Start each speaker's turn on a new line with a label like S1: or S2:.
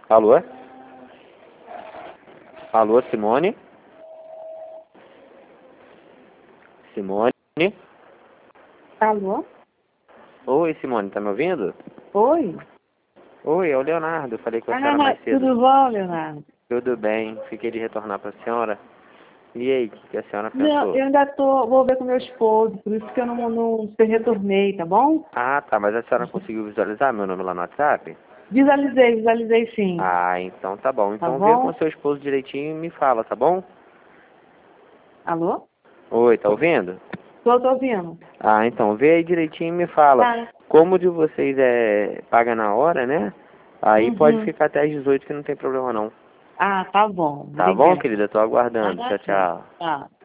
S1: Alô? Alô, Simone? Simone?
S2: Alô?
S1: Oi, Simone, tá me ouvindo?
S2: Oi?
S1: Oi, é o Leonardo, eu falei com a senhora mais cedo.
S2: Tudo bom, Leonardo?
S1: Tudo bem, fiquei de retornar para a senhora. E aí, o que a senhora
S2: Não,
S1: pensou?
S2: eu ainda vou ver com meu esposo, por isso que eu não retornei, tá bom?
S1: Ah, tá, mas a senhora conseguiu visualizar meu nome lá no WhatsApp?
S2: Visualizei sim,
S1: Ah, então tá bom.
S2: tá
S1: Então vê com
S2: bom?
S1: seu esposo direitinho e me fala, tá bom?
S2: Alô?
S1: Oi, tá ouvindo?
S2: Tô ouvindo.
S1: Ah, então vê aí direitinho e me fala.
S2: Tá.
S1: Como de vocês paga na hora, né? Aí pode
S2: Uhum.
S1: ficar até às 18 que não tem problema não.
S2: Ah, tá bom.
S1: Tá bom,
S2: Obrigada.
S1: querida? Tô aguardando.
S2: Ah,
S1: Tchau, tchau.
S2: tá.